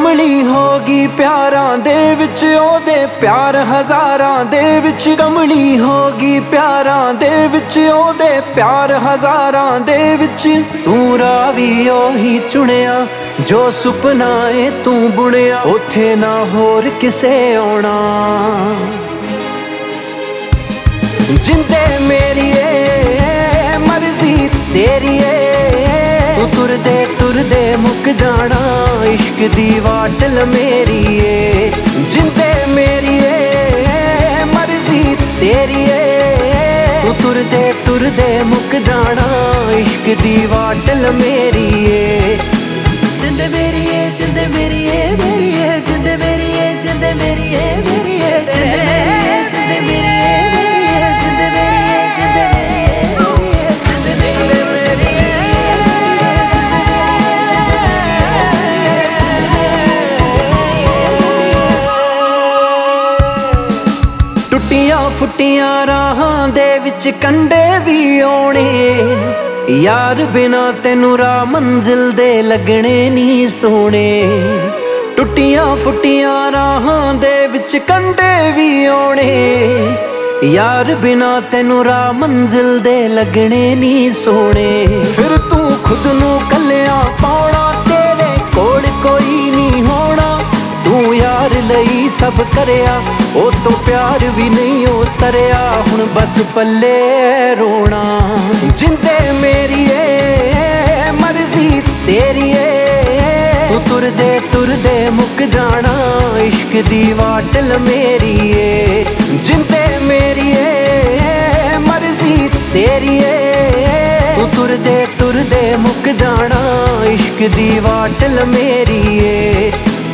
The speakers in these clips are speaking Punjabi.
ਕਮਲੀ ਹੋ ਗਈ ਪਿਆਰਾਂ ਦੇ ਵਿੱਚ, ਉਹਦੇ ਪਿਆਰ ਹਜ਼ਾਰਾਂ ਦੇ ਵਿੱਚ। ਕਮਲੀ ਹੋ ਗਈ ਪਿਆਰਾਂ ਦੇ ਵਿੱਚ, ਉਹਦੇ ਪਿਆਰ ਹਜ਼ਾਰਾਂ ਦੇ ਵਿੱਚ। ਤੂੰ ਰਾਹ ਵੀ ਉਹੀ ਚੁਣਿਆ ਜੋ ਸੁਪਨਾ ਏ ਤੂੰ ਬੁਣਿਆ, ਉੱਥੇ ਨਾ ਹੋਰ ਕਿਸੇ ਆਉਣਾ। ਜਿੰਦੇ ਮੇਰੀ ਏ ਮਰਜ਼ੀ ਤੇਰੀ ਏ, ਤੂੰ ਤੁਰਦੇ ਤੁਰਦੇ ਮੁੱਕ ਜਾਣਾ, ਇਸ਼ਕ ਦੀ ਵਾਟਲ ਮੇਰੀ ਏ। ਜਿੰਦੇ ਮੇਰੀ ਏ ਮਰਜ਼ੀ ਤੇਰੀ ਏ, ਤੂੰ ਤੁਰਦੇ ਤੁਰਦੇ ਮੁੱਕ ਜਾਣਾ, ਇਸ਼ਕ ਦੀ ਵਾਟਲ ਮੇਰੀ ਏ। ਜਿੰਦੇ ਮੇਰੀ ਏ, ਜਿੰਦੇ ਮੇਰੀ ਏ, ਮੇਰੀ ਏ, ਜਿੰਦੇ ਮੇਰੀ ਏ, ਜਿੰਦੇ ਮੇਰੀ ਏ, ਮੇਰੀ ਏ, ਜਿੰਦੇ ਮੇਰੀ ਏ, ਜਿੰਦੇ ਮੇਰੀ ਏ, ਮੇਰੀ ਏ, ਜਿੰਦੇ ਮੇਰੀ ਏ, ਜਿੰਦੇ ਮੇਰੀ ਏ, ਜਿੰਦੇ ਮੇਰੀ ਏ, ਮੇਰੀ ਏ। ਟੁੱਟੀਆਂ ਫੁੱਟੀਆਂ ਰਾਹਾਂ ਦੇ ਵਿੱਚ ਕੰਢੇ ਵੀ ਆਉਣੇ, ਯਾਰ ਬਿਨਾ ਤੈਨੂੰ ਰਾਹ ਮੰਜ਼ਿਲ ਦੇ ਲੱਗਣੇ ਨੀ ਸੋਹਣੇ। ਟੁੱਟੀਆਂ ਫੁੱਟੀਆਂ ਰਾਹਾਂ ਦੇ ਵਿੱਚ ਕੰਢੇ ਵੀ ਆਉਣੇ, ਯਾਰ ਬਿਨਾ ਤੈਨੂੰ ਰਾਹ ਮੰਜ਼ਿਲ ਦੇ ਲੱਗਣੇ ਨੀ ਸੋਹਣੇ। ਫਿਰ ਤੂੰ ਖੁਦ ਨੂੰ ਕੱਲਿਆਂ ਪਾਉਣਾ, ਤੇਰੇ ਕੋਲ ਕੋਈ ਨਹੀਂ ਹੋਣਾ। ਤੂੰ ਯਾਰ ਲਈ ਸਭ ਕਰਿਆ, ਉਹ ਤੋਂ ਪਿਆਰ ਵੀ ਨਹੀਂ ਉਹ ਸਰਿਆ, ਹੁਣ ਬਸ ਪੱਲੇ ਰੋਣਾ। ਜਿੰਦੇ ਮੇਰੀ ਏ ਮਰਜ਼ੀ ਤੇਰੀ ਏ, ਤੂੰ ਤੁਰਦੇ ਤੁਰਦੇ ਮੁੱਕ ਜਾਣਾ, ਇਸ਼ਕ ਦੀ ਵਾਟਲ ਮੇਰੀ ਏ। ਜਿੰਦੇ ਮੇਰੀ ਏ ਮਰਜ਼ੀ ਤੇਰੀ ਏ, ਤੂੰ ਤੁਰਦੇ ਤੁਰਦੇ ਮੁੱਕ ਜਾਣਾ, ਇਸ਼ਕ ਦੀ ਵਾਟਲ ਮੇਰੀ ਏ।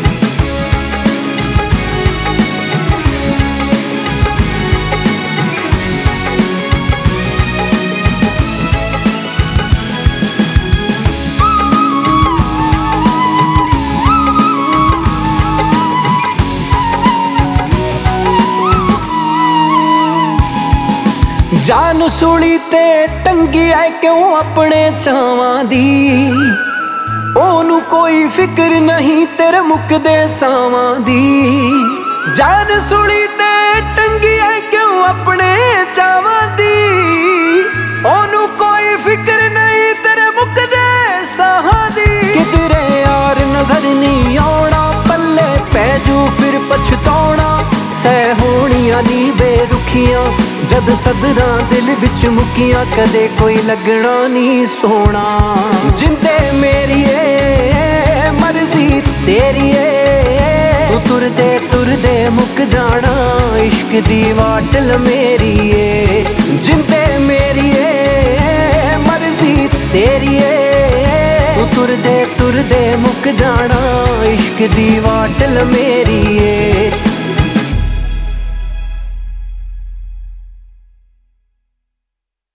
ਜਾਨ ਸੂਲੀ ਤੇ ਟੰਗੀ ਐ ਕਿਉਂ ਆਪਣੇ ਚਾਵਾਂ ਦੀ, ਉਹਨੂੰ ਕੋਈ ਫਿਕਰ ਨਹੀਂ ਤੇਰੇ ਮੁੱਕਦੇ ਸਾਵਾਂ ਦੀ। ਜਾਨ ਸੂਲੀ ਤੇ ਟੰਗੀ ਐ ਕਿਉਂ ਆਪਣੇ ਚਾਵਾਂ ਦੀ, ਉਹਨੂੰ ਕੋਈ ਫਿਕਰ ਨਹੀਂ ਤੇਰੇ ਮੁੱਕਦੇ ਸਾਹਾਂ ਦੀ। ਕਿਧਰੇ ਯਾਰ ਨਜ਼ਰ ਨਹੀਂ ਆਉਣਾ, ਪੱਲੇ ਪੈ ਜੂ ਫਿਰ ਪਛਤਾਉਣਾ। ਸਹਿ ਹੋਣੀਆਂ ਨੀ ਬੇਰੁਖੀਆਂ ਜਦ ਸਦਰਾਂ ਦਿਲ ਵਿੱਚ ਮੁੱਕੀਆਂ, ਕਦੇ ਕੋਈ ਲੱਗਣਾ ਨੀ ਸੋਹਣਾ। ਜਿੰਦੇ ਮੇਰੀ ਏ ਮਰਜ਼ੀ ਤੇਰੀ ਏ, ਤੂੰ ਤੁਰਦੇ ਤੁਰਦੇ ਮੁੱਕ ਜਾਣਾ, ਇਸ਼ਕ ਦੀ ਵਾਟਲ ਮੇਰੀ ਏ। ਜਿੰਦੇ ਮੇਰੀ ਏ ਮਰਜ਼ੀ ਤੇਰੀ ਏ, ਤੂੰ ਤੁਰਦੇ ਤੁਰਦੇ ਮੁੱਕ ਜਾਣਾ, ਇਸ਼ਕ ਦੀ ਵਾਟਲ ਮੇਰੀ ਏ।